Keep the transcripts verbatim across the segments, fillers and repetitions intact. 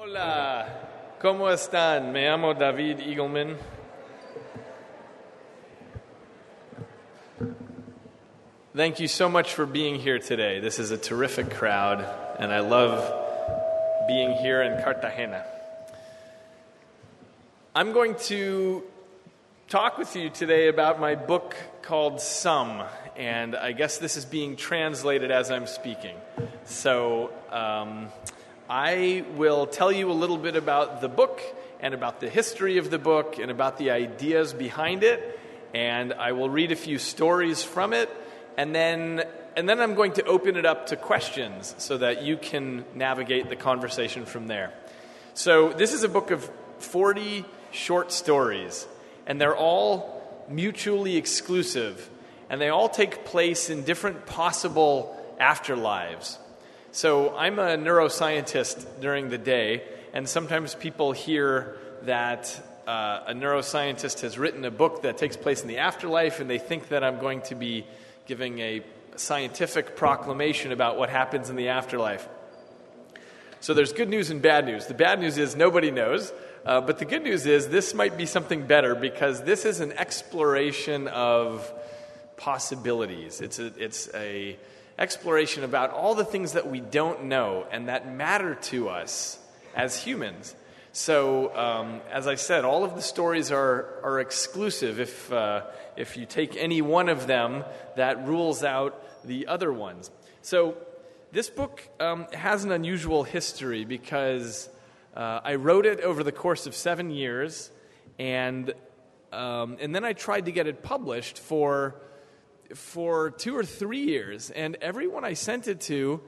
Hola, ¿cómo están? Me llamo David Eagleman. Thank you so much for being here today. This is a terrific crowd, and I love being here in Cartagena. I'm going to talk with you today about my book called Some, and I guess this is being translated as I'm speaking. So, um... I will tell you a little bit about the book and about the history of the book and about the ideas behind it, and I will read a few stories from it, and then and then I'm going to open it up to questions so that you can navigate the conversation from there. So this is a book of forty short stories, and they're all mutually exclusive, and they all take place in different possible afterlives. So I'm a neuroscientist during the day, and sometimes people hear that uh, a neuroscientist has written a book that takes place in the afterlife, and they think that I'm going to be giving a scientific proclamation about what happens in the afterlife. So there's good news and bad news. The bad news is nobody knows, uh, but the good news is this might be something better because this is an exploration of possibilities. It's a, it's a exploration about all the things that we don't know and that matter to us as humans. So, um, as I said, all of the stories are are exclusive. If uh, if you take any one of them, that rules out the other ones. So, this book um, has an unusual history because uh, I wrote it over the course of seven years, and um, and then I tried to get it published for. for two or three years, and everyone I sent it to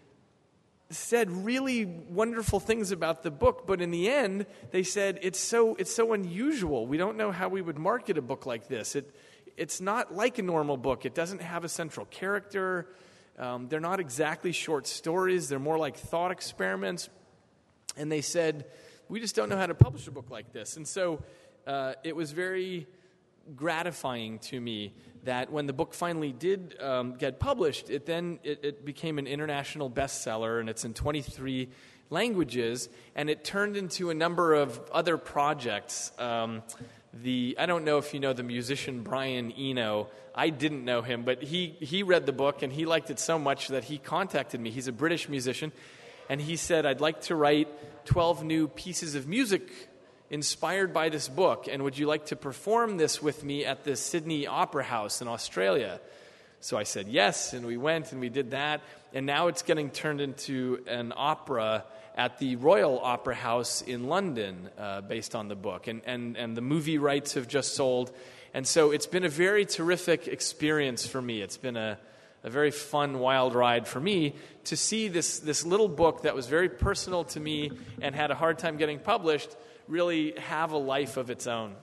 said really wonderful things about the book, but in the end, they said, it's so it's so unusual. We don't know how we would market a book like this. It It's not like a normal book. It doesn't have a central character. Um, they're not exactly short stories. They're more like thought experiments. And they said, we just don't know how to publish a book like this. And so uh, it was very gratifying to me that when the book finally did um, get published, it then it, it became an international bestseller, and it's in twenty-three languages, and it turned into a number of other projects. Um, the I don't know if you know the musician Brian Eno. I didn't know him, but he he read the book and he liked it so much that he contacted me. He's a British musician, and he said, I'd like to write twelve new pieces of music inspired by this book, and would you like to perform this with me at the Sydney Opera House in Australia? So I said yes, and we went and we did that, and now it's getting turned into an opera at the Royal Opera House in London uh, based on the book, and, and, and the movie rights have just sold, and so it's been a very terrific experience for me. It's been a, a very fun, wild ride for me to see this, this little book that was very personal to me and had a hard time getting published really have a life of its own.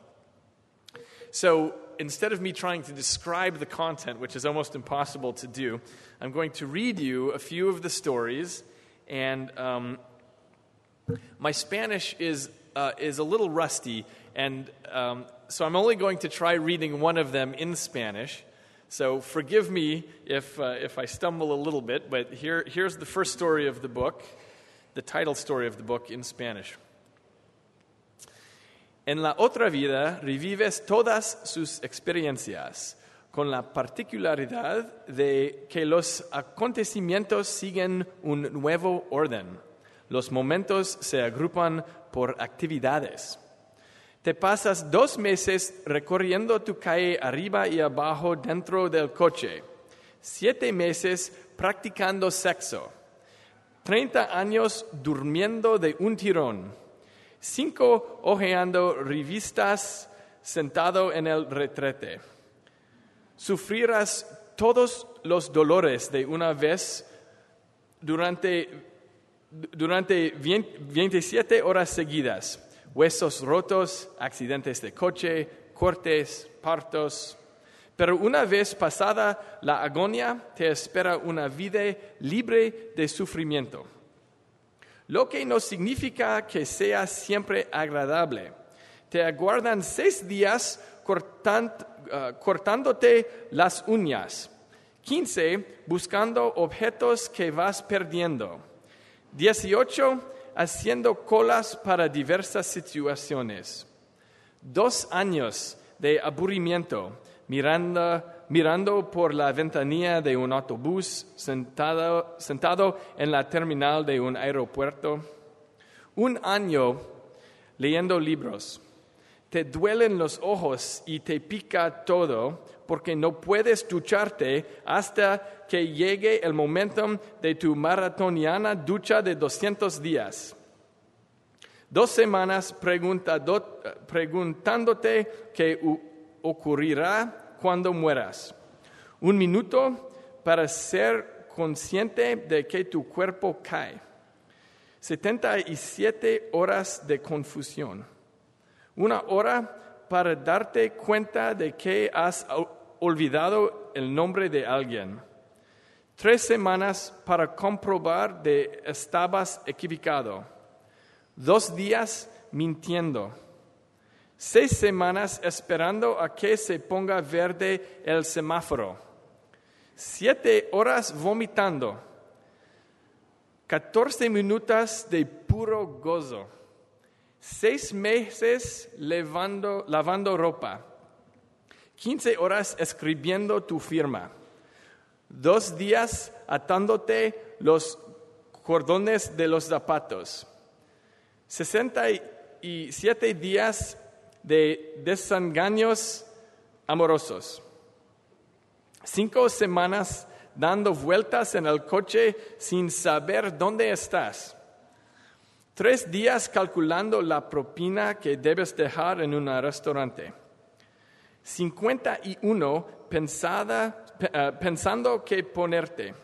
So instead of me trying to describe the content, which is almost impossible to do, I'm going to read you a few of the stories, and um, my Spanish is uh, is a little rusty, and um, so I'm only going to try reading one of them in Spanish. So forgive me if uh, if I stumble a little bit, but here here's the first story of the book, the title story of the book in Spanish. En la otra vida revives todas sus experiencias, con la particularidad de que los acontecimientos siguen un nuevo orden. Los momentos se agrupan por actividades. Te pasas dos meses recorriendo tu calle arriba y abajo dentro del coche, siete meses practicando sexo, treinta años durmiendo de un tirón, cinco hojeando revistas sentado en el retrete. Sufrirás todos los dolores de una vez durante, durante veintisiete horas seguidas. Huesos rotos, accidentes de coche, cortes, partos. Pero una vez pasada la agonía, te espera una vida libre de sufrimiento. Lo que no significa que sea siempre agradable. Te aguardan seis días cortant, uh, cortándote las uñas, quince buscando objetos que vas perdiendo, dieciocho haciendo colas para diversas situaciones. Dos años de aburrimiento, mirando, mirando por la ventanilla de un autobús, sentado, sentado en la terminal de un aeropuerto. Un año leyendo libros. Te duelen los ojos y te pica todo porque no puedes ducharte hasta que llegue el momento de tu maratoniana ducha de doscientos días. Dos semanas preguntado, preguntándote qué u- ocurrirá cuando mueras. Un minuto para ser consciente de que tu cuerpo cae. setenta y siete horas de confusión. Una hora para darte cuenta de que has olvidado el nombre de alguien. Tres semanas para comprobar que estabas equivocado. Dos días mintiendo. Seis semanas esperando a que se ponga verde el semáforo. Siete horas vomitando. Catorce minutos de puro gozo. Seis meses lavando, lavando ropa. Quince horas escribiendo tu firma. Dos días atándote los cordones de los zapatos. Sesenta y siete días de desengaños amorosos. Cinco semanas dando vueltas en el coche sin saber dónde estás. Tres días calculando la propina que debes dejar en un restaurante. Cincuenta y uno pensada, uh, pensando qué ponerte.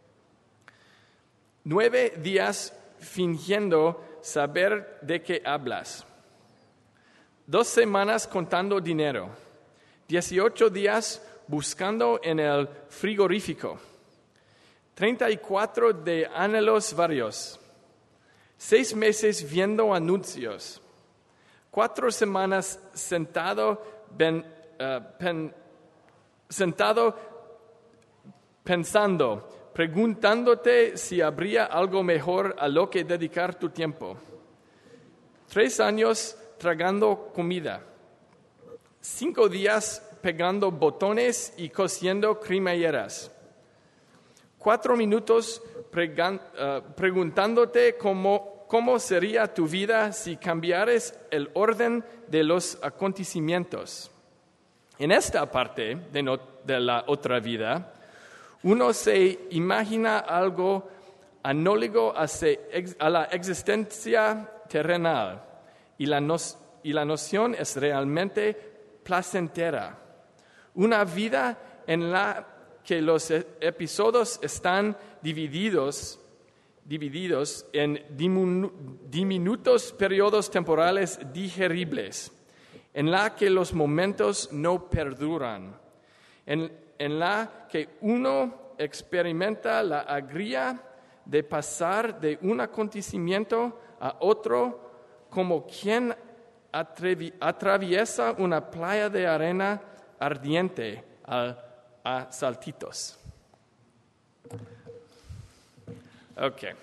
Nueve días fingiendo saber de qué hablas. Dos semanas contando dinero. Dieciocho días buscando en el frigorífico. Treinta y cuatro de anhelos varios. Seis meses viendo anuncios. Cuatro semanas sentado, ben, uh, pen, sentado pensando, preguntándote si habría algo mejor a lo que dedicar tu tiempo. Tres años tragando comida. Cinco días pegando botones y cosiendo cremalleras. Cuatro minutos pregan, uh, preguntándote cómo ¿Cómo sería tu vida si cambiaras el orden de los acontecimientos? En esta parte de, no, de la otra vida, uno se imagina algo análogo a, se, a la existencia terrenal y la, no, y la noción es realmente placentera. Una vida en la que los episodios están divididos divididos en diminu- diminutos periodos temporales digeribles, en la que los momentos no perduran, en, en la que uno experimenta la alegría de pasar de un acontecimiento a otro como quien atrevi- atraviesa una playa de arena ardiente a, a saltitos. Okay.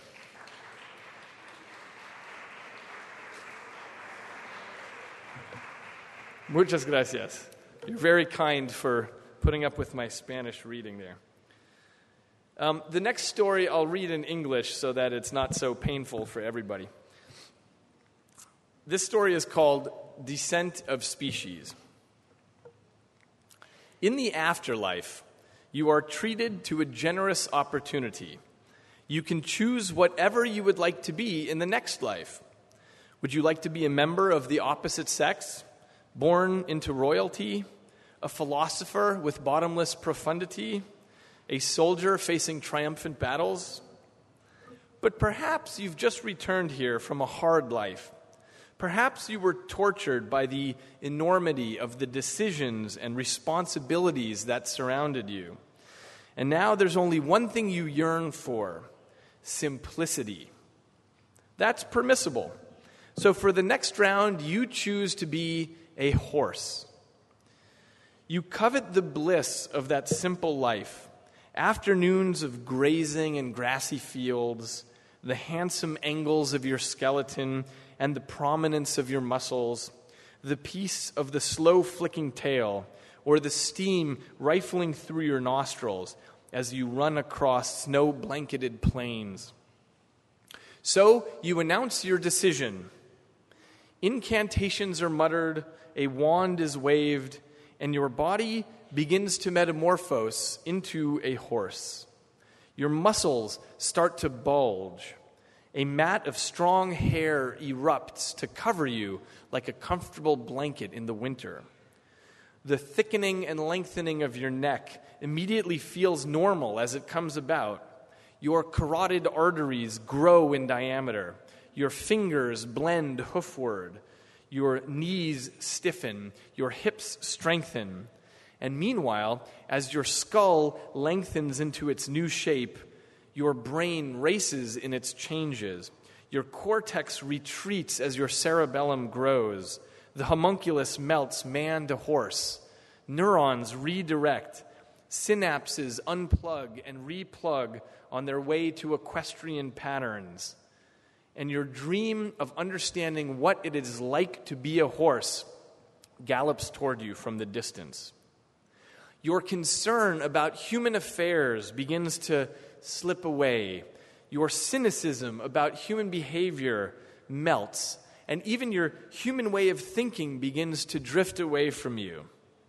Muchas gracias. You're very kind for putting up with my Spanish reading there. Um, the next story I'll read in English so that it's not so painful for everybody. This story is called Descent of Species. In the afterlife, you are treated to a generous opportunity. You can choose whatever you would like to be in the next life. Would you like to be a member of the opposite sex, born into royalty, a philosopher with bottomless profundity, a soldier facing triumphant battles? But perhaps you've just returned here from a hard life. Perhaps you were tortured by the enormity of the decisions and responsibilities that surrounded you. And now there's only one thing you yearn for: simplicity. That's permissible. So for the next round, you choose to be a horse. You covet the bliss of that simple life, afternoons of grazing in grassy fields, the handsome angles of your skeleton and the prominence of your muscles, the peace of the slow flicking tail, or the steam rifling through your nostrils as you run across snow-blanketed plains. So you announce your decision. Incantations are muttered, a wand is waved, and your body begins to metamorphose into a horse. Your muscles start to bulge. A mat of strong hair erupts to cover you like a comfortable blanket in the winter. The thickening and lengthening of your neck immediately feels normal as it comes about. Your carotid arteries grow in diameter. Your fingers blend hoofward. Your knees stiffen. Your hips strengthen. And meanwhile, as your skull lengthens into its new shape, your brain races in its changes. Your cortex retreats as your cerebellum grows. The homunculus melts man to horse. Neurons redirect. Synapses unplug and replug on their way to equestrian patterns. And your dream of understanding what it is like to be a horse gallops toward you from the distance. Your concern about human affairs begins to slip away. Your cynicism about human behavior melts, and even your human way of thinking begins to drift away from you.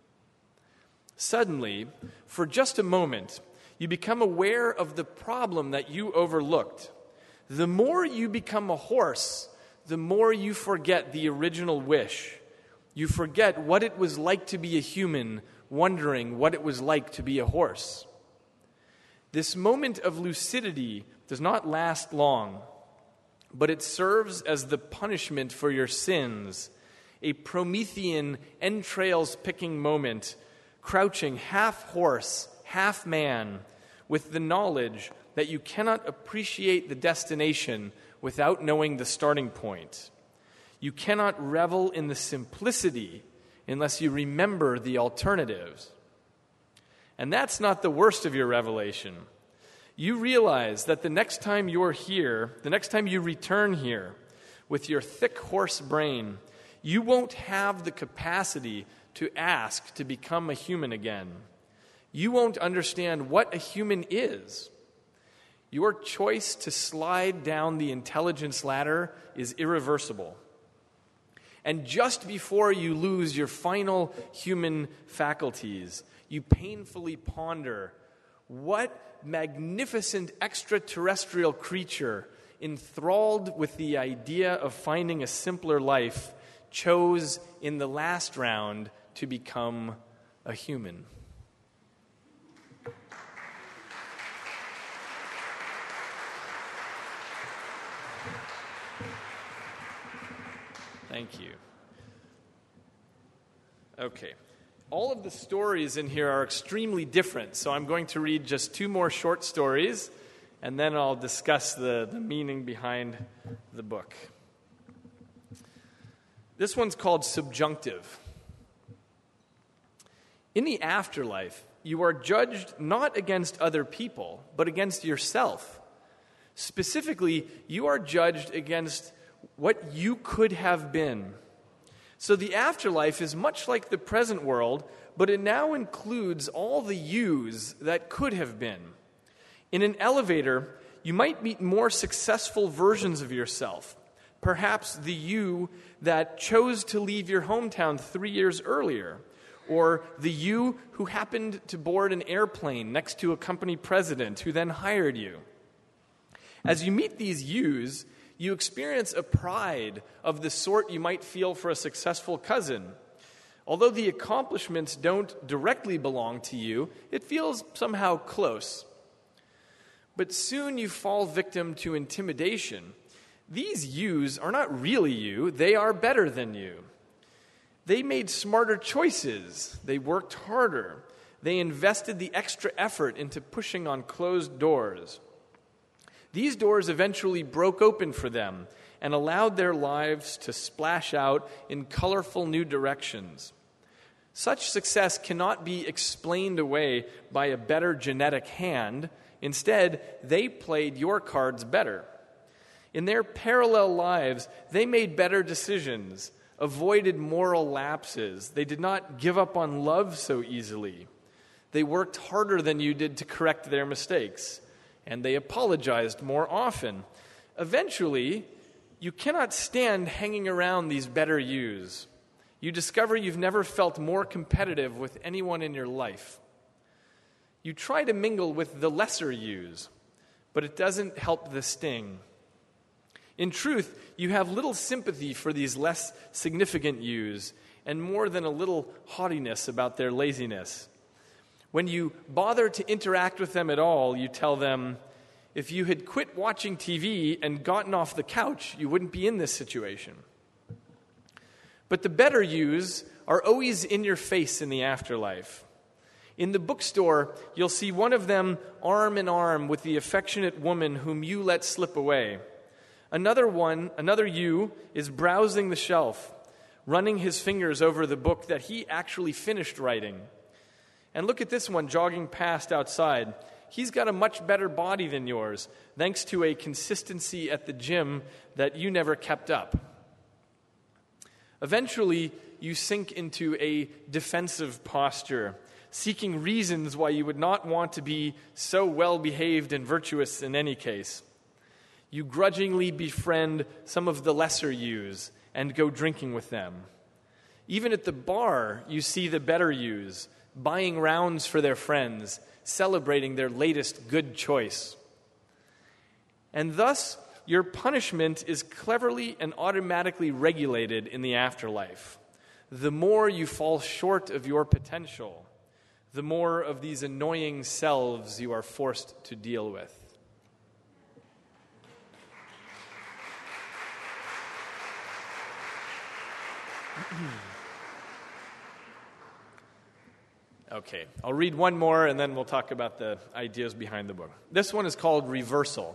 Suddenly, for just a moment, you become aware of the problem that you overlooked. The more you become a horse, the more you forget the original wish. You forget what it was like to be a human, wondering what it was like to be a horse. This moment of lucidity does not last long, but it serves as the punishment for your sins, a Promethean entrails-picking moment, crouching half horse, half man, with the knowledge that you cannot appreciate the destination without knowing the starting point. You cannot revel in the simplicity unless you remember the alternatives. And that's not the worst of your revelation. You realize that the next time you're here, the next time you return here with your thick horse brain, you won't have the capacity to ask to become a human again. You won't understand what a human is. Your choice to slide down the intelligence ladder is irreversible. And just before you lose your final human faculties, you painfully ponder, what magnificent extraterrestrial creature, enthralled with the idea of finding a simpler life, chose in the last round to become a human? Thank you. Okay. All of the stories in here are extremely different, so I'm going to read just two more short stories, and then I'll discuss the, the meaning behind the book. This one's called Subjunctive. In the afterlife, you are judged not against other people, but against yourself. Specifically, you are judged against what you could have been. So the afterlife is much like the present world, but it now includes all the yous that could have been. In an elevator, you might meet more successful versions of yourself. Perhaps the you that chose to leave your hometown three years earlier, or the you who happened to board an airplane next to a company president who then hired you. As you meet these yous, you experience a pride of the sort you might feel for a successful cousin. Although the accomplishments don't directly belong to you, it feels somehow close. But soon you fall victim to intimidation. These yous are not really you, they are better than you. They made smarter choices, they worked harder, they invested the extra effort into pushing on closed doors. These doors eventually broke open for them and allowed their lives to splash out in colorful new directions. Such success cannot be explained away by a better genetic hand. Instead, they played your cards better. In their parallel lives, they made better decisions, avoided moral lapses. They did not give up on love so easily. They worked harder than you did to correct their mistakes, and they apologized more often. Eventually, you cannot stand hanging around these better yous. You discover you've never felt more competitive with anyone in your life. You try to mingle with the lesser yous, but it doesn't help the sting. In truth, you have little sympathy for these less significant yous and more than a little haughtiness about their laziness. When you bother to interact with them at all, you tell them, if you had quit watching T V and gotten off the couch, you wouldn't be in this situation. But the better yous are always in your face in the afterlife. In the bookstore, you'll see one of them arm in arm with the affectionate woman whom you let slip away. Another one, another you, is browsing the shelf, running his fingers over the book that he actually finished writing. And look at this one jogging past outside. He's got a much better body than yours, thanks to a consistency at the gym that you never kept up. Eventually, you sink into a defensive posture, seeking reasons why you would not want to be so well-behaved and virtuous in any case. You grudgingly befriend some of the lesser yous and go drinking with them. Even at the bar, you see the better yous, buying rounds for their friends, celebrating their latest good choice. And thus, your punishment is cleverly and automatically regulated in the afterlife. The more you fall short of your potential, the more of these annoying selves you are forced to deal with. Okay, I'll read one more and then we'll talk about the ideas behind the book. This one is called Reversal.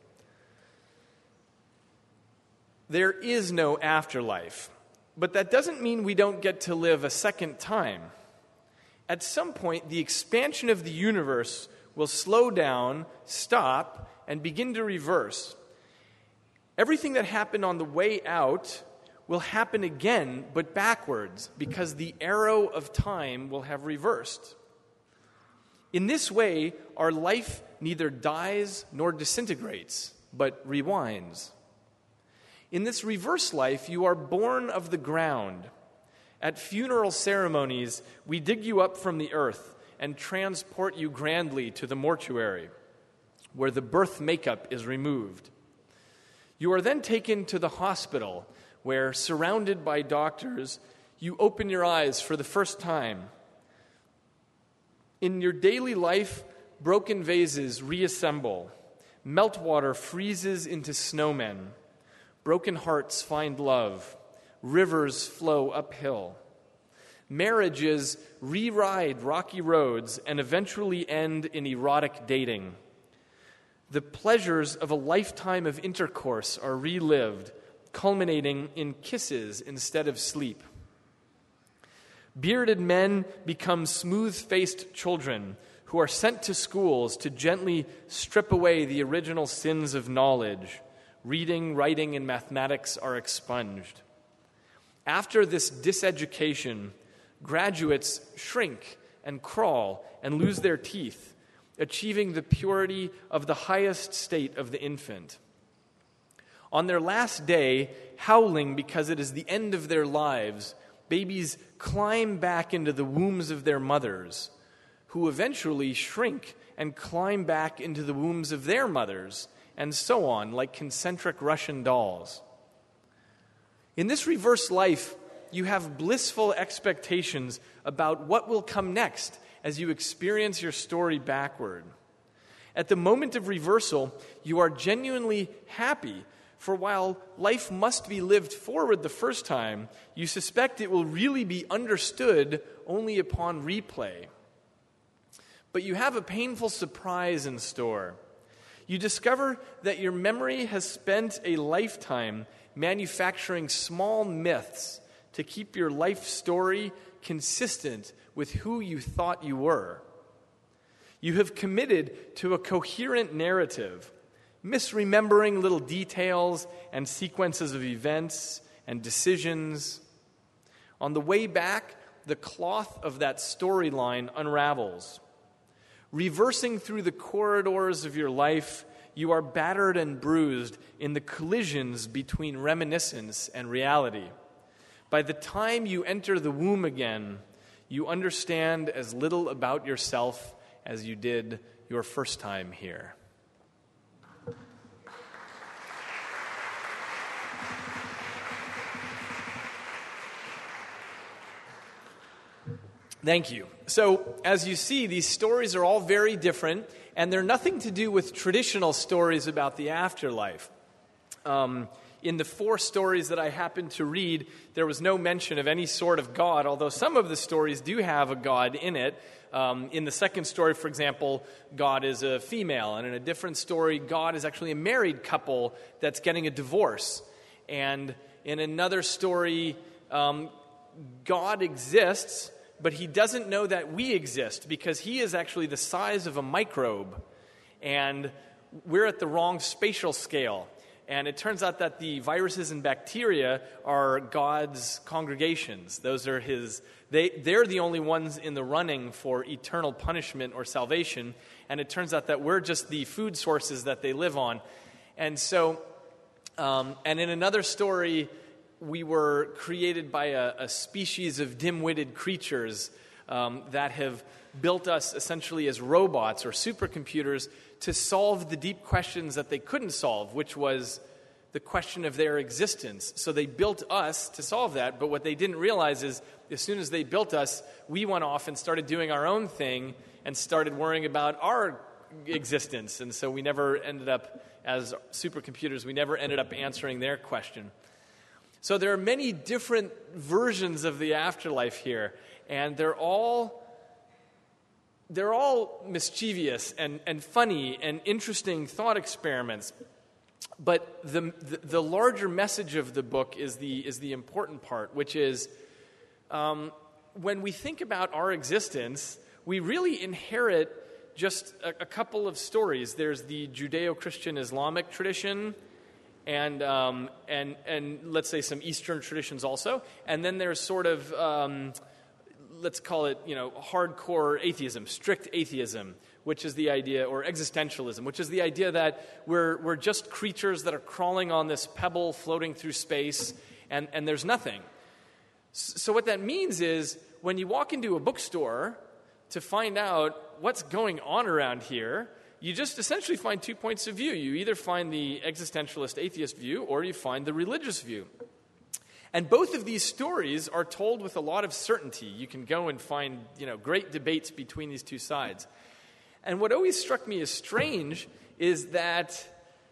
There is no afterlife, but that doesn't mean we don't get to live a second time. At some point, the expansion of the universe will slow down, stop, and begin to reverse. Everything that happened on the way out will happen again, but backwards, because the arrow of time will have reversed. In this way, our life neither dies nor disintegrates, but rewinds. In this reverse life, you are born of the ground. At funeral ceremonies, we dig you up from the earth and transport you grandly to the mortuary, where the birth makeup is removed. You are then taken to the hospital, where, surrounded by doctors, you open your eyes for the first time. In your daily life, broken vases reassemble. Meltwater freezes into snowmen. Broken hearts find love. Rivers flow uphill. Marriages re-ride rocky roads and eventually end in erotic dating. The pleasures of a lifetime of intercourse are relived, culminating in kisses instead of sleep. Bearded men become smooth-faced children who are sent to schools to gently strip away the original sins of knowledge. Reading, writing, and mathematics are expunged. After this diseducation, graduates shrink and crawl and lose their teeth, achieving the purity of the highest state of the infant. On their last day, howling because it is the end of their lives, babies climb back into the wombs of their mothers, who eventually shrink and climb back into the wombs of their mothers, and so on, like concentric Russian dolls. In this reverse life, you have blissful expectations about what will come next as you experience your story backward. At the moment of reversal, you are genuinely happy. For while life must be lived forward the first time, you suspect it will really be understood only upon replay. But you have a painful surprise in store. You discover that your memory has spent a lifetime manufacturing small myths to keep your life story consistent with who you thought you were. You have committed to a coherent narrative, misremembering little details and sequences of events and decisions. On the way back, the cloth of that storyline unravels. Reversing through the corridors of your life, you are battered and bruised in the collisions between reminiscence and reality. By the time you enter the womb again, you understand as little about yourself as you did your first time here. Thank you. So, as you see, these stories are all very different, and they're nothing to do with traditional stories about the afterlife. Um, in the four stories that I happened to read, there was no mention of any sort of God, although some of the stories do have a God in it. Um, in the second story, for example, God is a female, and in a different story, God is actually a married couple that's getting a divorce. And in another story, um, God exists, but he doesn't know that we exist because he is actually the size of a microbe, and we're at the wrong spatial scale. And it turns out that the viruses and bacteria are God's congregations. Those are his, they, they're the only ones in the running for eternal punishment or salvation. And it turns out that we're just the food sources that they live on. And so, um, and in another story, we were created by a, a species of dim-witted creatures um, that have built us essentially as robots or supercomputers to solve the deep questions that they couldn't solve, which was the question of their existence. So they built us to solve that, but what they didn't realize is as soon as they built us, we went off and started doing our own thing and started worrying about our existence. And so we never ended up, as supercomputers, we never ended up answering their question. So there are many different versions of the afterlife here, and they're all they're all mischievous and, and funny and interesting thought experiments. But the, the the larger message of the book is the is the important part, which is um, when we think about our existence, we really inherit just a, a couple of stories. There's the Judeo-Christian Islamic tradition, and um, and and let's say some Eastern traditions also, and then there's sort of um, let's call it you know hardcore atheism, strict atheism, which is the idea, or existentialism, which is the idea that we're we're just creatures that are crawling on this pebble floating through space, and and there's nothing. So what that means is when you walk into a bookstore to find out what's going on around here, you just essentially find two points of view. You either find the existentialist atheist view or you find the religious view. And both of these stories are told with a lot of certainty. You can go and find, you know, great debates between these two sides. And what always struck me as strange is that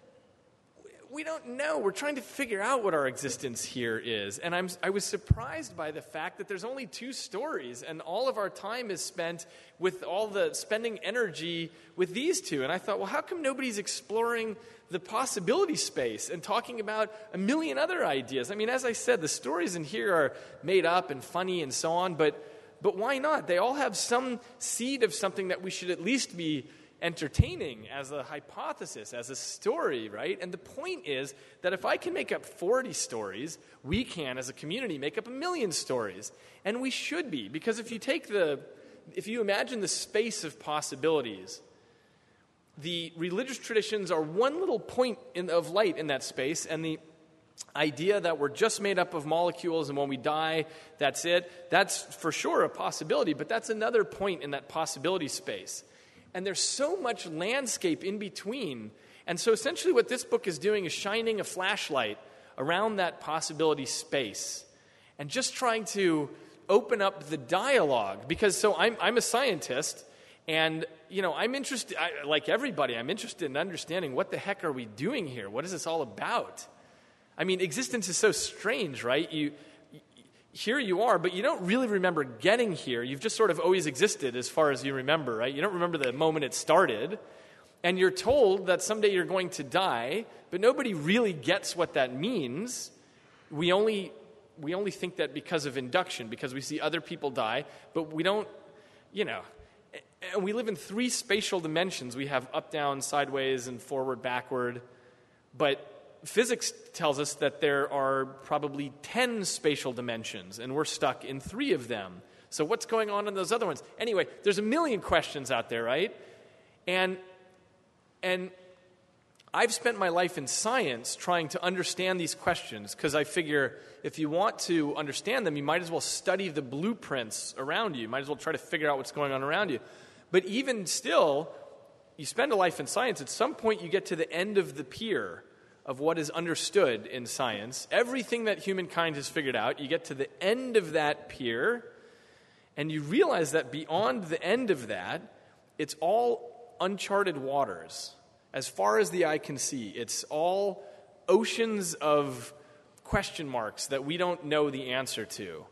we don't know. We're trying to figure out what our existence here is. And I'm, I was surprised by the fact that there's only two stories, and all of our time is spent with all the spending energy with these two. And I thought, well, how come nobody's exploring the possibility space and talking about a million other ideas? I mean, as I said, the stories in here are made up and funny and so on, but but why not? They all have some seed of something that we should at least be entertaining as a hypothesis, as a story, right? And the point is that if I can make up forty stories, we can, as a community, make up a million stories. And we should be, because if you take the, if you imagine the space of possibilities, the religious traditions are one little point in, of light in that space, and the idea that we're just made up of molecules and when we die, that's it, that's for sure a possibility, but that's another point in that possibility space. And there's so much landscape in between. And so essentially what this book is doing is shining a flashlight around that possibility space and just trying to open up the dialogue. Because so I'm, I'm a scientist, and you know, I'm interested, I, like everybody, I'm interested in understanding what the heck are we doing here? What is this all about? I mean, existence is so strange, right? You Here you are, but you don't really remember getting here. You've just sort of always existed as far as you remember, right? You don't remember the moment it started. And you're told that someday you're going to die, but nobody really gets what that means. We only we only think that because of induction, because we see other people die, but we don't, you know. and we live in three spatial dimensions. We have up, down, sideways, and forward, backward. But physics tells us that there are probably ten spatial dimensions, and we're stuck in three of them. So what's going on in those other ones? Anyway, there's a million questions out there, right? And and I've spent my life in science trying to understand these questions because I figure if you want to understand them, you might as well study the blueprints around you. You might as well try to figure out what's going on around you. But even still, you spend a life in science, at some point you get to the end of the pier of what is understood in science. Everything that humankind has figured out, you get to the end of that pier, and you realize that beyond the end of that, it's all uncharted waters. As far as the eye can see, it's all oceans of question marks that we don't know the answer to.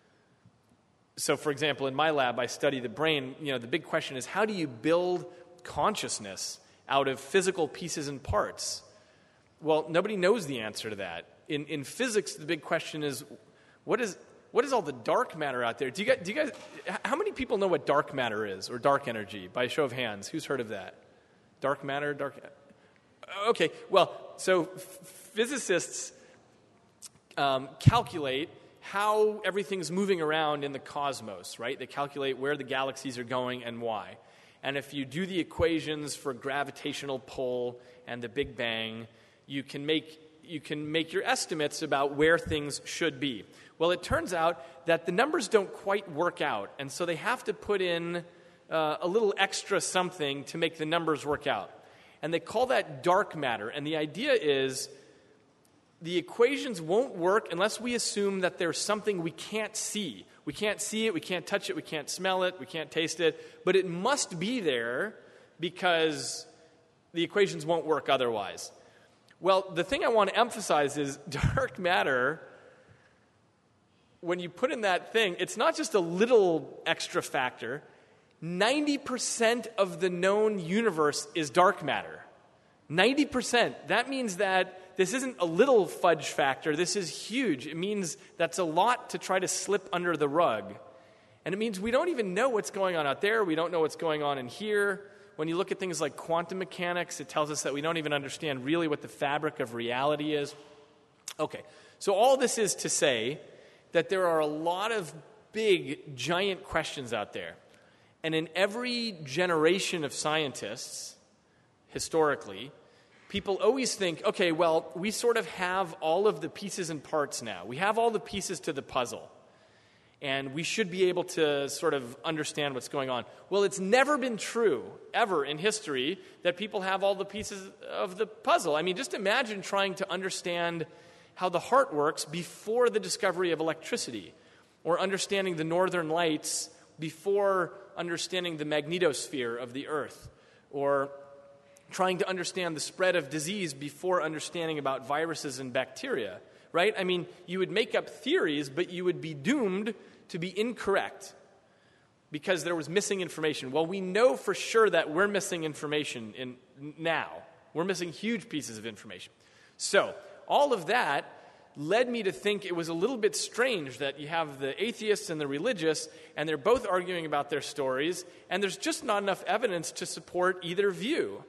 So, for example, in my lab, I study the brain. You know, the big question is, how do you build consciousness out of physical pieces and parts? Well, nobody knows the answer to that. In in physics, the big question is, what is what is all the dark matter out there? Do you guys, do you guys, how many people know what dark matter is, or dark energy? By a show of hands, who's heard of that? Dark matter, dark... Okay, well, so f- physicists um, calculate how everything's moving around in the cosmos, right? They calculate where the galaxies are going and why. And if you do the equations for gravitational pull and the Big Bang, you can make you can make your estimates about where things should be. Well, it turns out that the numbers don't quite work out, and so they have to put in uh, a little extra something to make the numbers work out. And they call that dark matter, and the idea is the equations won't work unless we assume that there's something we can't see. We can't see it, we can't touch it, we can't smell it, we can't taste it, but it must be there because the equations won't work otherwise. Well, the thing I want to emphasize is dark matter, when you put in that thing, it's not just a little extra factor. ninety percent of the known universe is dark matter. ninety percent. That means that this isn't a little fudge factor. This is huge. It means that's a lot to try to slip under the rug. And it means we don't even know what's going on out there. We don't know what's going on in here. When you look at things like quantum mechanics, it tells us that we don't even understand really what the fabric of reality is. Okay, so all this is to say that there are a lot of big, giant questions out there. And in every generation of scientists, historically, people always think, okay, well, we sort of have all of the pieces and parts now. We have all the pieces to the puzzle. And we should be able to sort of understand what's going on. Well, it's never been true, ever in history, that people have all the pieces of the puzzle. I mean, just imagine trying to understand how the heart works before the discovery of electricity, or understanding the northern lights before understanding the magnetosphere of the earth, or trying to understand the spread of disease before understanding about viruses and bacteria, right? I mean, you would make up theories, but you would be doomed to be incorrect because there was missing information. Well, we know for sure that we're missing information in now. We're missing huge pieces of information. So all of that led me to think it was a little bit strange that you have the atheists and the religious, and they're both arguing about their stories, and there's just not enough evidence to support either view.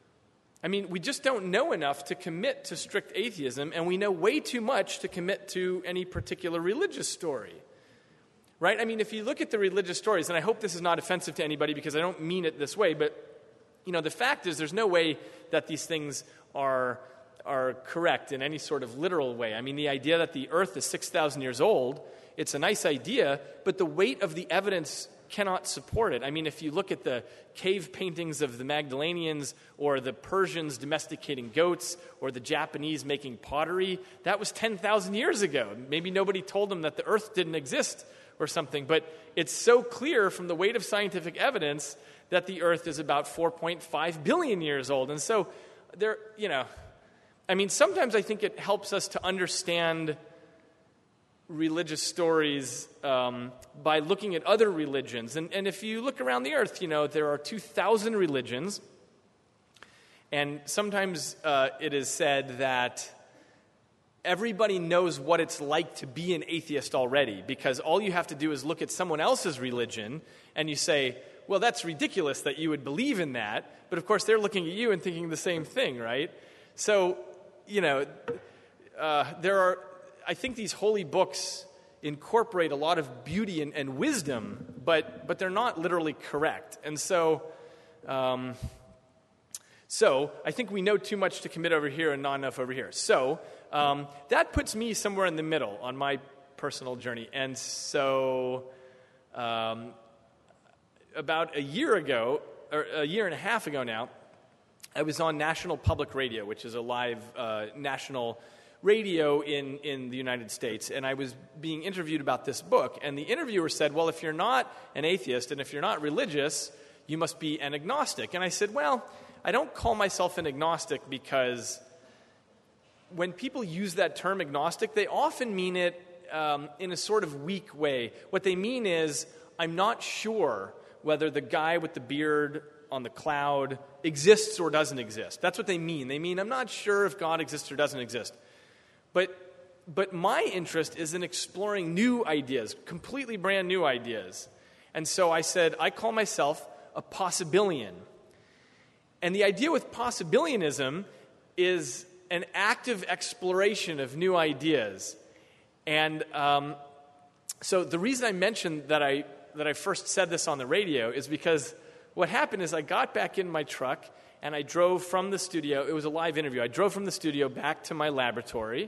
I mean, we just don't know enough to commit to strict atheism, and we know way too much to commit to any particular religious story. Right? I mean, if you look at the religious stories, and I hope this is not offensive to anybody because I don't mean it this way, but, you know, the fact is there's no way that these things are are correct in any sort of literal way. I mean, the idea that the earth is six thousand years old, it's a nice idea, but the weight of the evidence cannot support it. I mean, if you look at the cave paintings of the Magdalenians, or the Persians domesticating goats, or the Japanese making pottery, that was ten thousand years ago. Maybe nobody told them that the earth didn't exist or something, but it's so clear from the weight of scientific evidence that the earth is about four point five billion years old. And so there, you know, I mean, sometimes I think it helps us to understand religious stories um, by looking at other religions. And, and if you look around the earth, you know, there are two thousand religions. And sometimes uh, it is said that everybody knows what it's like to be an atheist already, because all you have to do is look at someone else's religion and you say, well, that's ridiculous that you would believe in that. But of course, they're looking at you and thinking the same thing, right? So, you know, uh, there are, I think these holy books incorporate a lot of beauty and, and wisdom, but but they're not literally correct. And so, um, so I think we know too much to commit over here and not enough over here. So um, that puts me somewhere in the middle on my personal journey. And so um, about a year ago, or a year and a half ago now, I was on National Public Radio, which is a live uh, national radio in, in the United States, and I was being interviewed about this book, and the interviewer said, well, if you're not an atheist and if you're not religious, you must be an agnostic. And I said, well, I don't call myself an agnostic because when people use that term agnostic, they often mean it um, in a sort of weak way. What they mean is, I'm not sure whether the guy with the beard on the cloud exists or doesn't exist. That's what they mean. They mean, I'm not sure if God exists or doesn't exist. But but my interest is in exploring new ideas, completely brand new ideas. And so I said, I call myself a possibilian. And the idea with possibilianism is an active exploration of new ideas. And um, so the reason I mentioned that I that I first said this on the radio is because what happened is I got back in my truck and I drove from the studio. It was a live interview. I drove from the studio back to my laboratory.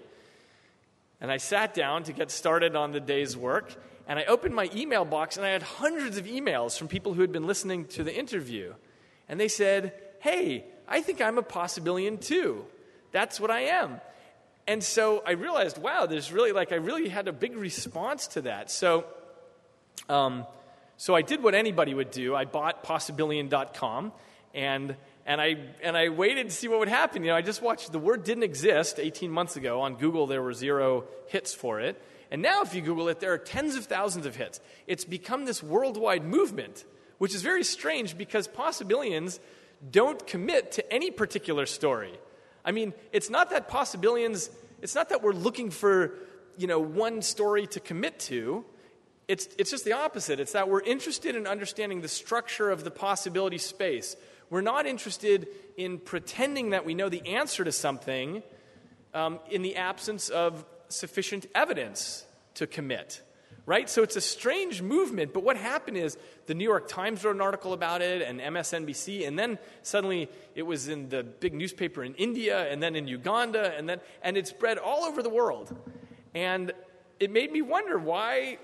And I sat down to get started on the day's work, and I opened my email box, and I had hundreds of emails from people who had been listening to the interview. And they said, hey, I think I'm a possibilian too. That's what I am. And so I realized, wow, there's really, like, I really had a big response to that. So, um, so I did what anybody would do. I bought possibilian dot com, and And I and I waited to see what would happen. You know, I just watched. The word didn't exist eighteen months ago. On Google, there were zero hits for it. And now if you Google it, there are tens of thousands of hits. It's become this worldwide movement, which is very strange because possibilians don't commit to any particular story. I mean, it's not that possibilians, it's not that we're looking for, you know, one story to commit to. It's it's just the opposite. It's that we're interested in understanding the structure of the possibility space. We're not interested in pretending that we know the answer to something um, in the absence of sufficient evidence to commit, right? So it's a strange movement, but what happened is the New York Times wrote an article about it and M S N B C, and then suddenly it was in the big newspaper in India and then in Uganda, and then and it spread all over the world. And it made me wonder, why,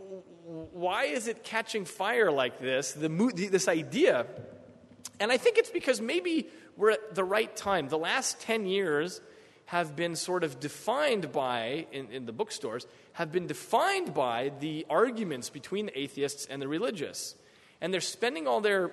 why is it catching fire like this, the, this idea? And I think it's because maybe we're at the right time. The last ten years have been sort of defined by, in, in the bookstores, have been defined by the arguments between the atheists and the religious. And they're spending all their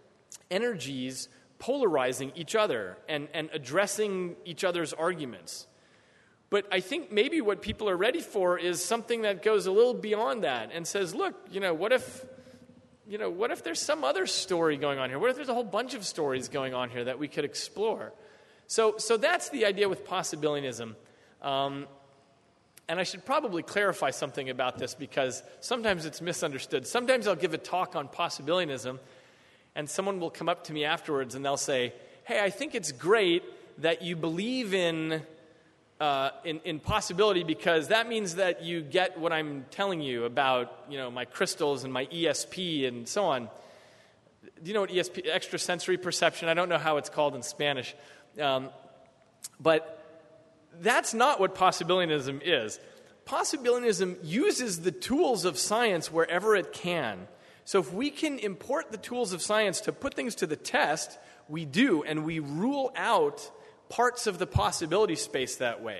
energies polarizing each other and, and addressing each other's arguments. But I think maybe what people are ready for is something that goes a little beyond that and says, look, you know, what if... You know, what if there's some other story going on here? What if there's a whole bunch of stories going on here that we could explore? So so that's the idea with possibilianism. Um, and I should probably clarify something about this because sometimes it's misunderstood. Sometimes I'll give a talk on possibilianism, and someone will come up to me afterwards and they'll say, hey, I think it's great that you believe in... Uh, in, in possibility because that means that you get what I'm telling you about, you know, my crystals and my E S P and so on. Do you know what E S P, extrasensory perception? I don't know how it's called in Spanish. Um, but that's not what possibilianism is. Possibilianism uses the tools of science wherever it can. So if we can import the tools of science to put things to the test, we do, and we rule out parts of the possibility space that way.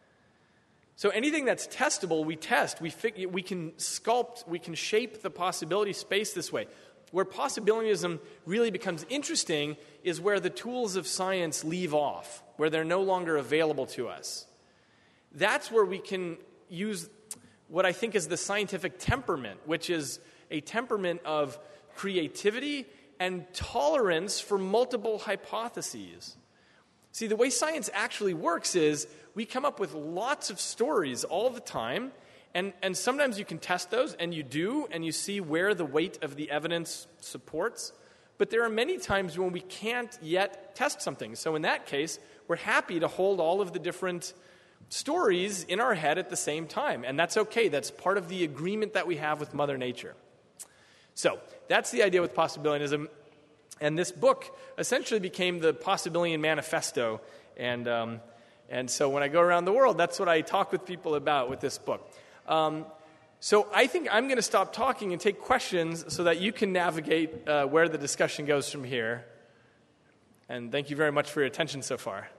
So anything that's testable, we test. We fig- we can sculpt, we can shape the possibility space this way. Where possibilianism really becomes interesting is where the tools of science leave off, where they're no longer available to us. That's where we can use what I think is the scientific temperament, which is a temperament of creativity and tolerance for multiple hypotheses. See, the way science actually works is we come up with lots of stories all the time, And, and sometimes you can test those, and you do, and you see where the weight of the evidence supports. But there are many times when we can't yet test something. So in that case, we're happy to hold all of the different stories in our head at the same time. And that's okay. That's part of the agreement that we have with Mother Nature. So that's the idea with Possibilianism. And this book essentially became the Possibilian Manifesto. And um, and so when I go around the world, that's what I talk with people about with this book. Um, so I think I'm going to stop talking and take questions so that you can navigate uh, where the discussion goes from here. And thank you very much for your attention so far.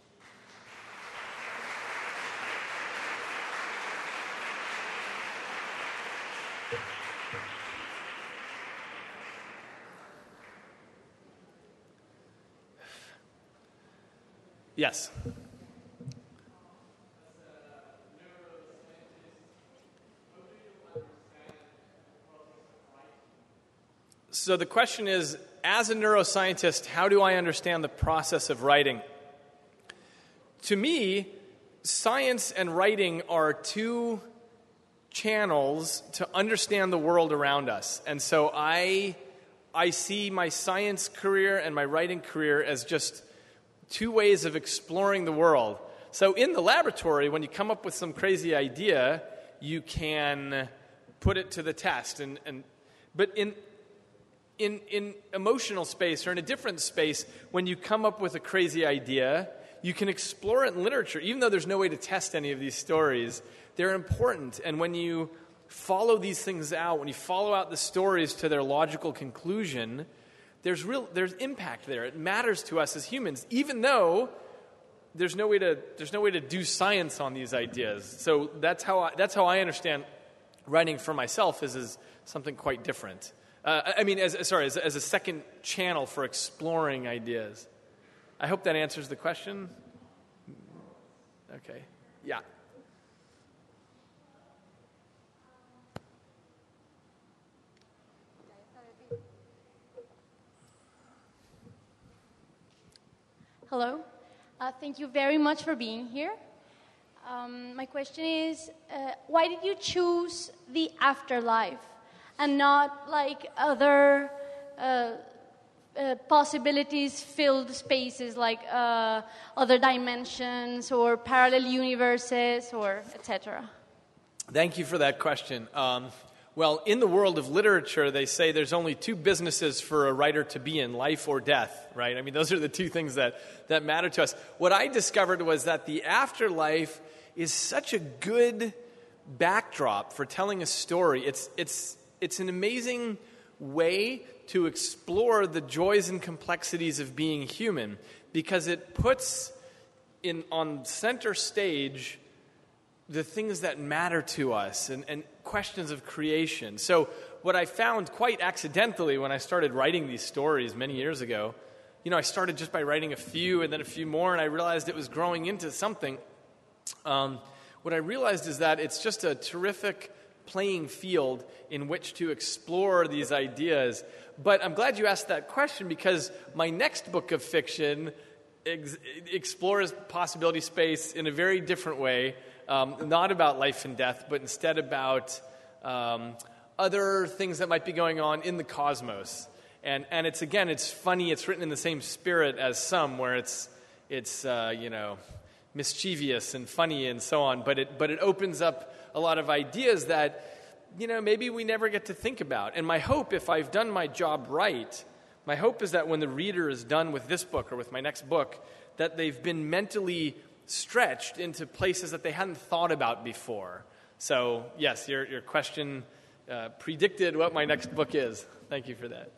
Yes. So the question is, as a neuroscientist, how do I understand the process of writing? To me, science and writing are two channels to understand the world around us. And so I, I see my science career and my writing career as just two ways of exploring the world. So in the laboratory, when you come up with some crazy idea, you can put it to the test. And, and but in in in emotional space or in a different space, when you come up with a crazy idea, you can explore it in literature. Even though there's no way to test any of these stories, they're important. And when you follow these things out, when you follow out the stories to their logical conclusion, There's real, there's impact there. It matters to us as humans, even though there's no way to there's no way to do science on these ideas. So that's how I, that's how I understand writing for myself is is something quite different. Uh, I mean, as sorry, as, as a second channel for exploring ideas. I hope that answers the question. Okay. Yeah. Hello. Uh, thank you very much for being here. Um, my question is, uh, why did you choose the afterlife and not like other uh, uh, possibilities-filled spaces like uh, other dimensions or parallel universes or et cetera? Thank you for that question. Um, Well, in the world of literature, they say there's only two businesses for a writer to be in, life or death, right? I mean, those are the two things that, that matter to us. What I discovered was that the afterlife is such a good backdrop for telling a story. It's, it's, it's an amazing way to explore the joys and complexities of being human because it puts in on center stage the things that matter to us and, and questions of creation. So what I found quite accidentally when I started writing these stories many years ago, you know, I started just by writing a few and then a few more, and I realized it was growing into something. Um, what I realized is that it's just a terrific playing field in which to explore these ideas. But I'm glad you asked that question because my next book of fiction ex- explores possibility space in a very different way. Um, not about life and death, but instead about um, other things that might be going on in the cosmos. And and it's, again, it's funny. It's written in the same spirit as Some, where it's, it's uh, you know, mischievous and funny and so on. But it but it opens up a lot of ideas that, you know, maybe we never get to think about. And my hope, if I've done my job right, my hope is that when the reader is done with this book or with my next book, that they've been mentally stretched into places that they hadn't thought about before. So, yes, your your question uh, predicted what my next book is. Thank you for that.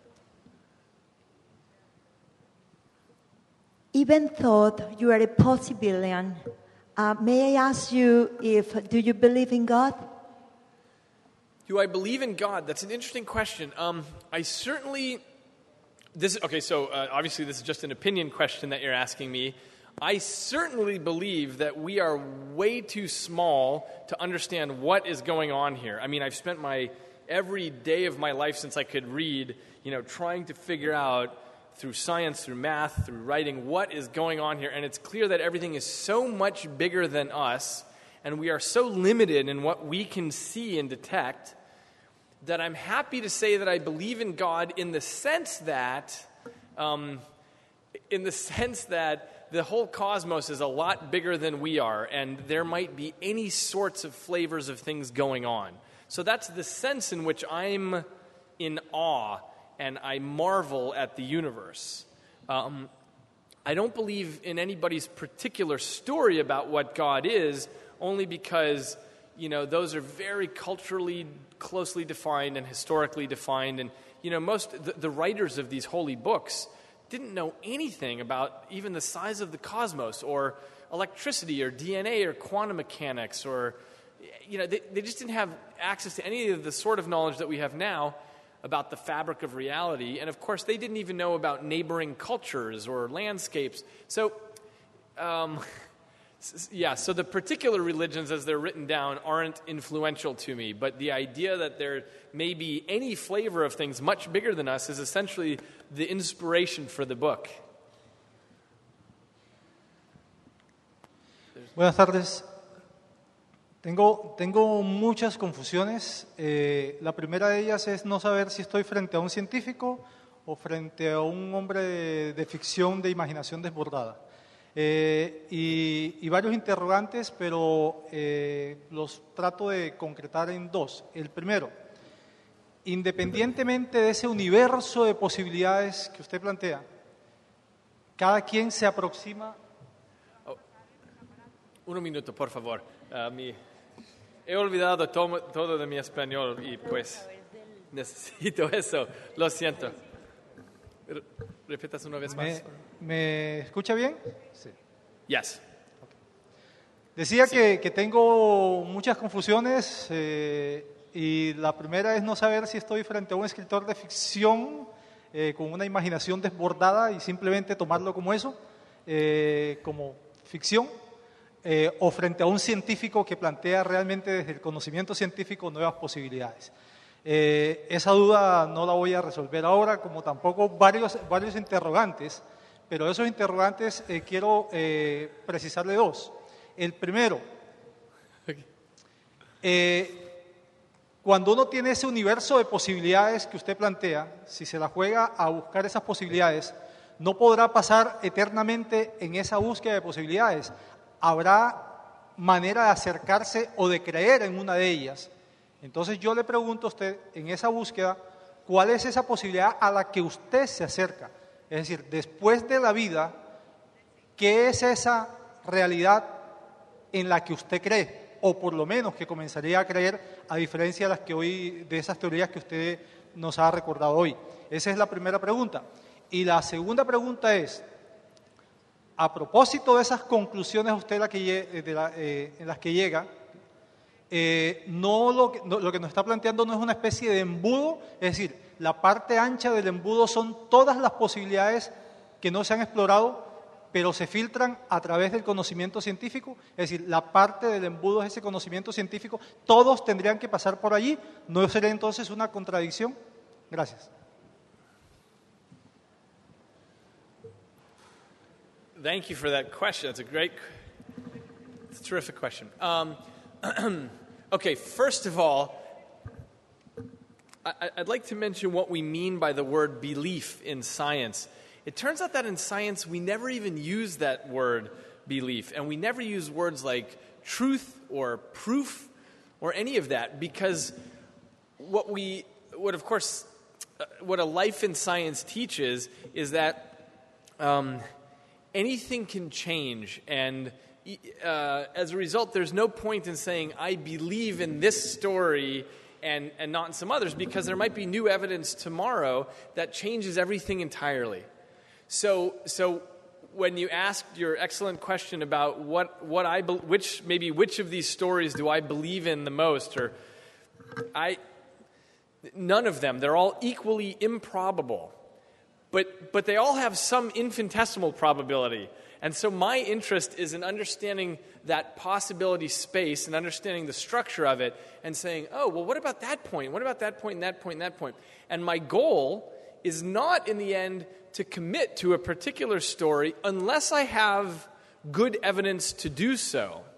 Even though you are a possibilian, uh, may I ask you if, do you believe in God? Do I believe in God? That's an interesting question. Um, I certainly, this okay, so uh, obviously this is just an opinion question that you're asking me. I certainly believe that we are way too small to understand what is going on here. I mean, I've spent my every day of my life since I could read, you know, trying to figure out through science, through math, through writing, what is going on here. And it's clear that everything is so much bigger than us and we are so limited in what we can see and detect that I'm happy to say that I believe in God in the sense that, um, in the sense that the whole cosmos is a lot bigger than we are, and there might be any sorts of flavors of things going on. So that's the sense in which I'm in awe and I marvel at the universe. Um, I don't believe in anybody's particular story about what God is, only because, you know, those are very culturally closely defined and historically defined. And, you know, most the, the writers of these holy books didn't know anything about even the size of the cosmos or electricity or D N A or quantum mechanics or, you know, they, they just didn't have access to any of the sort of knowledge that we have now about the fabric of reality. And, of course, they didn't even know about neighboring cultures or landscapes. So, um, yeah, so the particular religions as they're written down aren't influential to me, but the idea that there may be any flavor of things much bigger than us is essentially the inspiration for the book. Buenas tardes. Tengo, tengo muchas confusiones. Eh, la primera de ellas es no saber si estoy frente a un científico o frente a un hombre de, de ficción, de imaginación desbordada. Eh, y, y varios interrogantes, pero eh, los trato de concretar en dos. El primero, independientemente de ese universo de posibilidades que usted plantea, cada quien se aproxima... Oh. Un minuto, por favor. Uh, mi... He olvidado to- todo de mi español y pues necesito eso. Lo siento. R- ¿Repitas una vez más? ¿Me, ¿me escucha bien? Sí. Yes. Decía Sí. que, que tengo muchas confusiones eh, y la primera es no saber si estoy frente a un escritor de ficción eh, con una imaginación desbordada y simplemente tomarlo como eso, eh, como ficción, eh, o frente a un científico que plantea realmente desde el conocimiento científico nuevas posibilidades. Eh, esa duda no la voy a resolver ahora, como tampoco varios, varios interrogantes, pero esos interrogantes eh, quiero eh, precisarle dos. El primero, eh, cuando uno tiene ese universo de posibilidades que usted plantea, si se la juega a buscar esas posibilidades, no podrá pasar eternamente en esa búsqueda de posibilidades. Habrá manera de acercarse o de creer en una de ellas. Entonces yo le pregunto a usted, en esa búsqueda, ¿cuál es esa posibilidad a la que usted se acerca? Es decir, después de la vida, ¿qué es esa realidad en la que usted cree? O por lo menos que comenzaría a creer, a diferencia de las que hoy, de esas teorías que usted nos ha recordado hoy. Esa es la primera pregunta. Y la segunda pregunta es, a propósito de esas conclusiones usted la que, de la, eh, en las que llega, eh, no lo, que, no, lo que nos está planteando no es una especie de embudo, es decir, la parte ancha del embudo son todas las posibilidades que no se han explorado, pero se filtran a través del conocimiento científico, es decir, la parte del embudo es ese conocimiento científico, todos tendrían que pasar por allí, ¿no sería entonces una contradicción? Gracias. Thank you for that question. It's a great, it's a terrific question. Um, okay, first of all, I, I'd like to mention what we mean by the word belief in science. It turns out that in science we never even use that word belief, and we never use words like truth or proof or any of that, because what we, what of course, uh, what a life in science teaches is that um, anything can change, and uh, as a result, there's no point in saying, I believe in this story and, and not in some others, because there might be new evidence tomorrow that changes everything entirely. So, so when you asked your excellent question about what, what I, be, which, maybe which of these stories do I believe in the most, or I, none of them, they're all equally improbable. But, but they all have some infinitesimal probability. And so my interest is in understanding that possibility space and understanding the structure of it and saying, oh, well, what about that point? What about that point and that point and that point? And my goal is not, in the end, to commit to a particular story unless I have good evidence to do so.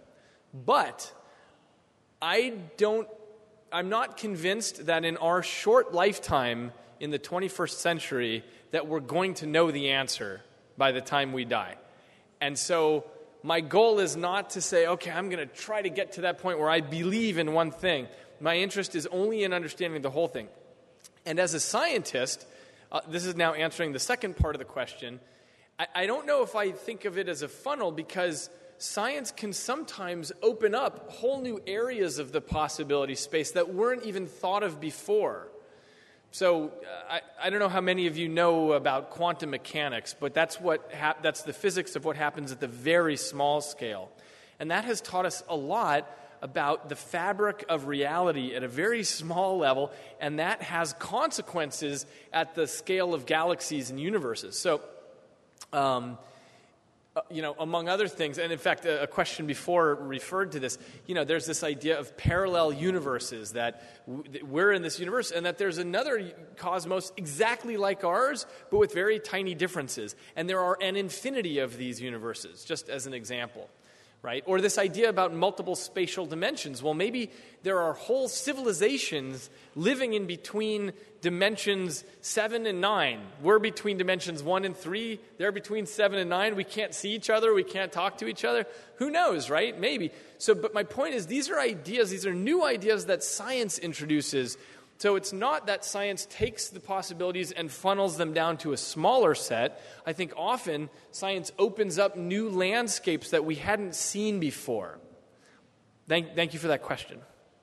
But I don't, I'm not convinced that in our short lifetime in the twenty-first century that we're going to know the answer by the time we die. And so my goal is not to say, okay, I'm going to try to get to that point where I believe in one thing. My interest is only in understanding the whole thing. And as a scientist, uh, this is now answering the second part of the question, I, I don't know if I think of it as a funnel, because science can sometimes open up whole new areas of the possibility space that weren't even thought of before. So uh, I, I don't know how many of you know about quantum mechanics, but that's what hap- that's the physics of what happens at the very small scale. And that has taught us a lot about the fabric of reality at a very small level, and that has consequences at the scale of galaxies and universes. So, um, uh, you know, among other things, and in fact, a, a question before referred to this, you know, there's this idea of parallel universes, that w- that we're in this universe, and that there's another cosmos exactly like ours, but with very tiny differences. And there are an infinity of these universes, just as an example. Right? Or this idea about multiple spatial dimensions. Well, maybe there are whole civilizations living in between dimensions seven and nine. We're between dimensions one and three. They're between seven and nine. We can't see each other. We can't talk to each other. Who knows, right? Maybe. So, but my point is, these are ideas. These are new ideas that science introduces. So it's not that science takes the possibilities and funnels them down to a smaller set. I think often science opens up new landscapes that we hadn't seen before. Thank, thank you for that question.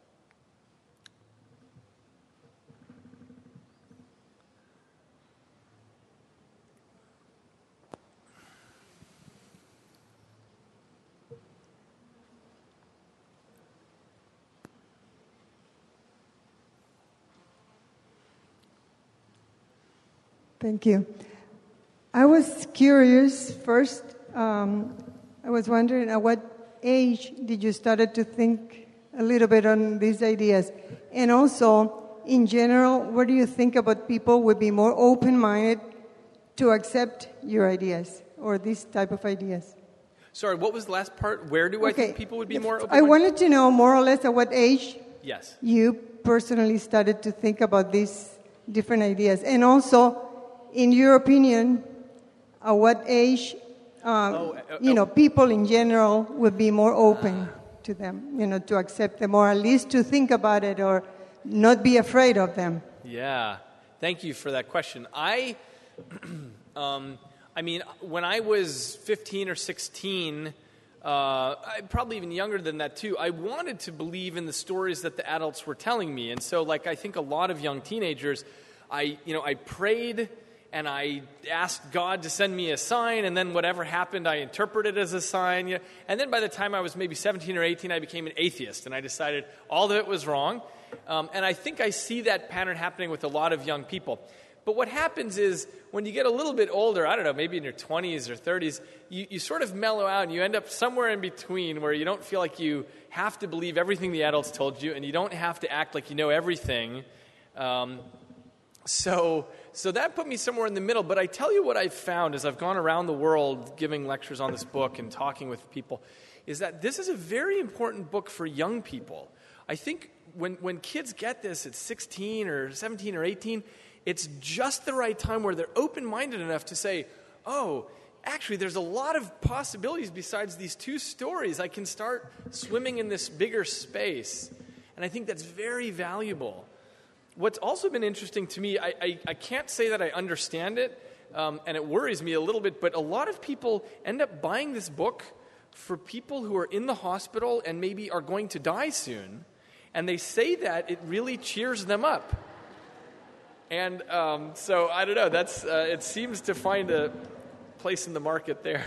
Thank you. I was curious, first, um, I was wondering at what age did you start to think a little bit on these ideas? And also, in general, what do you think about people would be more open-minded to accept your ideas or these type of ideas? Sorry, what was the last part? Where do I Okay. think people would be more I open-minded? wanted to know more or less at what age Yes. you personally started to think about these different ideas. And also, in your opinion, at what age, um, Oh, uh, you uh, know, people in general would be more open to them, you know, to accept them, or at least to think about it, or not be afraid of them? Yeah. Thank you for that question. I, um, I mean, when I was fifteen or sixteen, uh, I, probably even younger than that too, I wanted to believe in the stories that the adults were telling me. And so, like, I think a lot of young teenagers, I, you know, I prayed and I asked God to send me a sign, and then whatever happened, I interpreted as a sign. You know? And then by the time I was maybe seventeen or eighteen, I became an atheist, and I decided all of it was wrong. Um, and I think I see that pattern happening with a lot of young people. But what happens is, when you get a little bit older, I don't know, maybe in your twenties or thirties, you, you sort of mellow out, and you end up somewhere in between where you don't feel like you have to believe everything the adults told you, and you don't have to act like you know everything. Um, so... So that put me somewhere in the middle, but I tell you what I've found as I've gone around the world giving lectures on this book and talking with people, is that this is a very important book for young people. I think when, when kids get this at sixteen or seventeen or eighteen, it's just the right time where they're open-minded enough to say, oh, actually there's a lot of possibilities besides these two stories. I can start swimming in this bigger space. And I think that's very valuable. What's also been interesting to me, I, I, I can't say that I understand it, um, and it worries me a little bit, but a lot of people end up buying this book for people who are in the hospital and maybe are going to die soon, and they say that it really cheers them up. And um, so, I don't know, that's uh, it seems to find a place in the market there.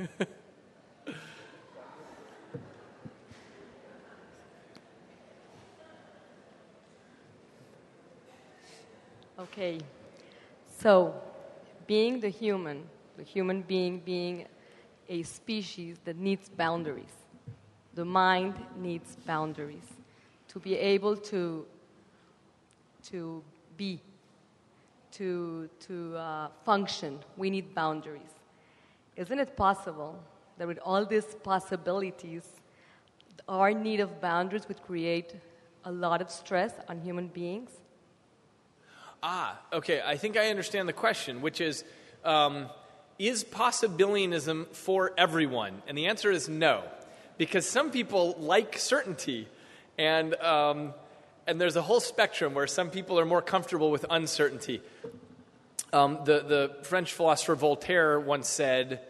Okay, so being the human, the human being being a species that needs boundaries. The mind needs boundaries. To be able to, to be, to, to uh, function, we need boundaries. Isn't it possible that with all these possibilities, our need of boundaries would create a lot of stress on human beings? Ah, okay. I think I understand the question, which is, um, is possibilianism for everyone? And the answer is no, because some people like certainty, and um, and there's a whole spectrum where some people are more comfortable with uncertainty. Um, the the French philosopher Voltaire once said,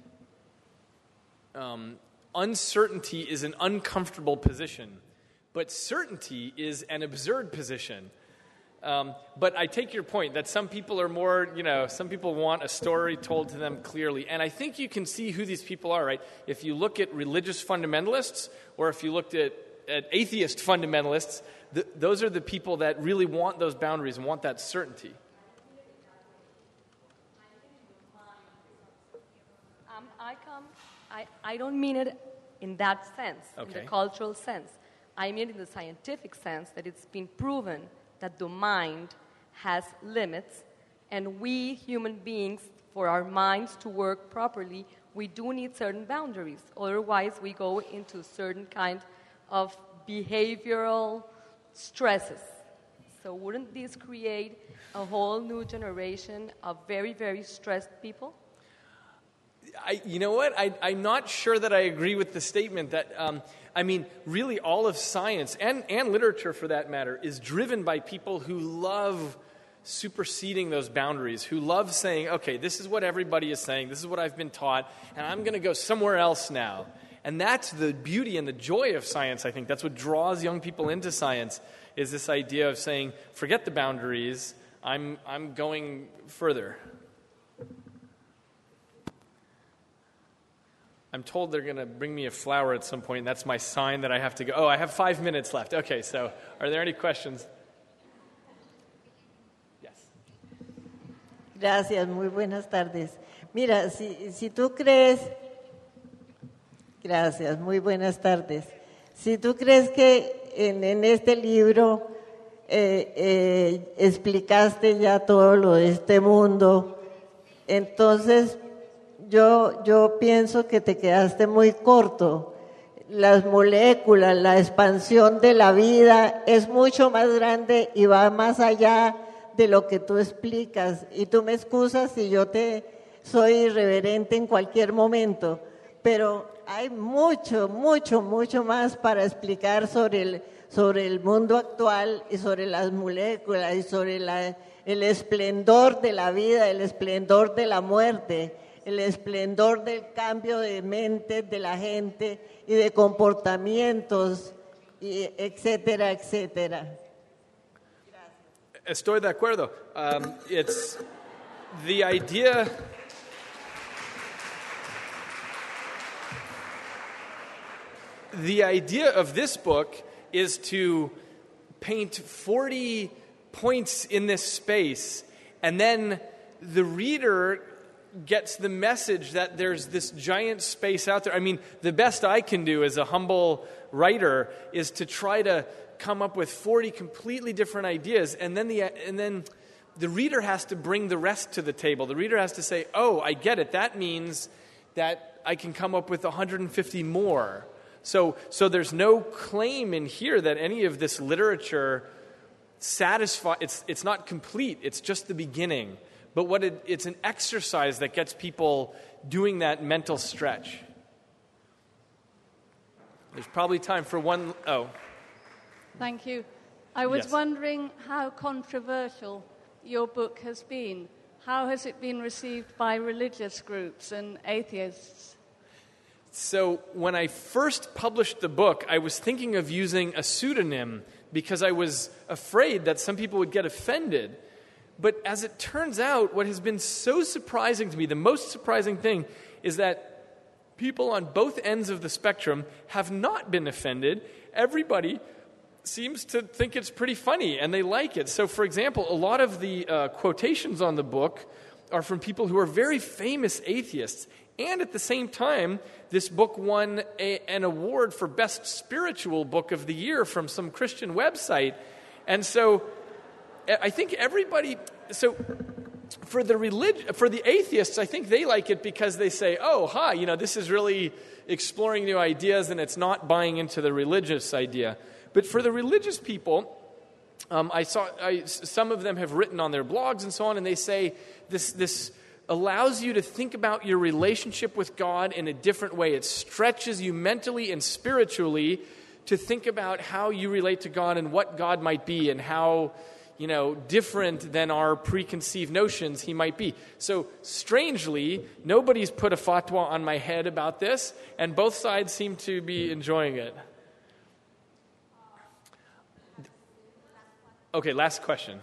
um, "Uncertainty is an uncomfortable position, but certainty is an absurd position." Um, but I take your point that some people are more, you know, some people want a story told to them clearly. And I think you can see who these people are, right? If you look at religious fundamentalists, or if you looked at, at atheist fundamentalists, th- those are the people that really want those boundaries and want that certainty. Um, I come, I, I don't mean it in that sense, in Okay. the cultural sense. I mean it in the scientific sense that it's been proven that the mind has limits, and we human beings, for our minds to work properly, we do need certain boundaries. Otherwise, we go into certain kind of behavioral stresses. So wouldn't this create a whole new generation of very, very stressed people? I, you know what? I, I'm not sure that I agree with the statement that, um, I mean, really all of science, and, and literature for that matter, is driven by people who love superseding those boundaries, who love saying, okay, this is what everybody is saying, this is what I've been taught, and I'm going to go somewhere else now. And that's the beauty and the joy of science, I think. That's what draws young people into science, is this idea of saying, forget the boundaries, I'm, I'm going further. I'm told they're going to bring me a flower at some point, and that's my sign that I have to go. Oh, I have five minutes left. Okay, so are there any questions? Yes. Gracias, muy buenas tardes. Mira, si, si tú crees... Gracias, muy buenas tardes. Si tú crees que en, en este libro eh, eh, explicaste ya todo lo de este mundo, entonces... Yo, yo pienso que te quedaste muy corto. Las moléculas, la expansión de la vida es mucho más grande y va más allá de lo que tú explicas. Y tú me excusas si yo te soy irreverente en cualquier momento, pero hay mucho, mucho, mucho más para explicar sobre el, sobre el mundo actual y sobre las moléculas y sobre la, el esplendor de la vida, el esplendor de la muerte, el esplendor del cambio de mente de la gente y de comportamientos, y etcétera, etcétera. Estoy de acuerdo. Um, it's the idea... The idea of this book is to paint forty points in this space, and then the reader gets the message that there's this giant space out there. I mean, the best I can do as a humble writer is to try to come up with forty completely different ideas, and then the and then the reader has to bring the rest to the table. The reader has to say, "Oh, I get it. That means that I can come up with one hundred fifty more." So, so there's no claim in here that any of this literature satisfy. It's it's not complete. It's just the beginning. But what it, it's an exercise that gets people doing that mental stretch. There's probably time for one. Oh. Thank you. I was Yes. wondering how controversial your book has been. How has it been received by religious groups and atheists? So when I first published the book, I was thinking of using a pseudonym because I was afraid that some people would get offended. But as it turns out, what has been so surprising to me, the most surprising thing, is that people on both ends of the spectrum have not been offended. Everybody seems to think it's pretty funny, and they like it. So, for example, a lot of the uh, quotations on the book are from people who are very famous atheists. And at the same time, this book won a, an award for Best Spiritual Book of the Year from some Christian website. And so I think everybody... So, For the relig- for the atheists, I think they like it because they say, oh, hi, you know, this is really exploring new ideas and it's not buying into the religious idea. But for the religious people, um, I saw I, some of them have written on their blogs and so on, and they say this this allows you to think about your relationship with God in a different way. It stretches you mentally and spiritually to think about how you relate to God and what God might be and how, you know, different than our preconceived notions he might be. So strangely, nobody's put a fatwa on my head about this, and both sides seem to be enjoying it. Okay, last question.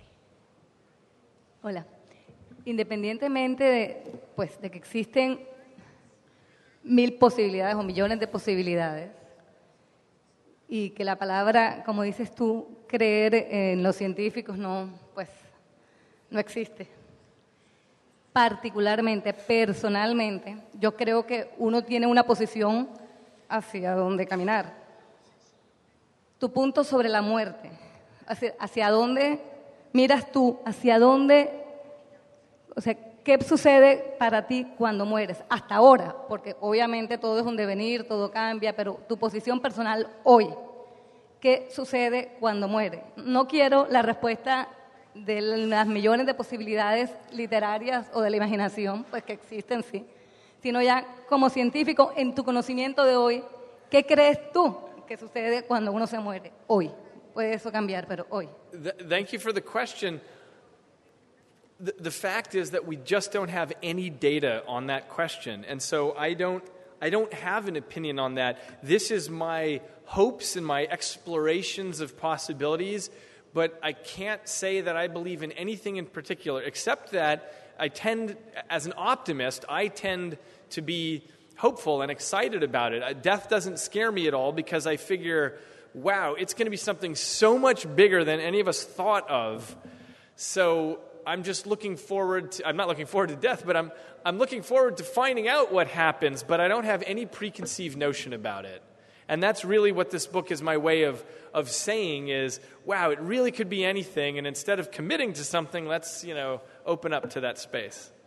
Hola. Independientemente de, pues, de que existen mil posibilidades o millones de posibilidades y que la palabra, como dices tú, creer en los científicos no, pues, no existe. Particularmente, personalmente, yo creo que uno tiene una posición hacia dónde caminar. Tu punto sobre la muerte, hacia, hacia dónde miras tú, hacia dónde... O sea, ¿qué sucede para ti cuando mueres? Hasta ahora, porque obviamente todo es un devenir, todo cambia, pero tu posición personal hoy, ¿qué sucede cuando muere? No quiero la respuesta de las millones de posibilidades literarias o de la imaginación, pues que existen, sí, sino ya como científico, en tu conocimiento de hoy, ¿qué crees tú que sucede cuando uno se muere hoy? Puede eso cambiar, pero hoy. Thank you for the question. The, the fact is that we just don't have any data on that question. And so I don't I don't have an opinion on that. This is my hopes and my explorations of possibilities, but I can't say that I believe in anything in particular, except that I tend, as an optimist, I tend to be hopeful and excited about it. Death doesn't scare me at all because I figure, wow, it's going to be something so much bigger than any of us thought of. So I'm just looking forward to, I'm not looking forward to death, but I'm I'm looking forward to finding out what happens, but I don't have any preconceived notion about it. And that's really what this book is my way of of saying is, wow, it really could be anything, and instead of committing to something, let's, you know, open up to that space.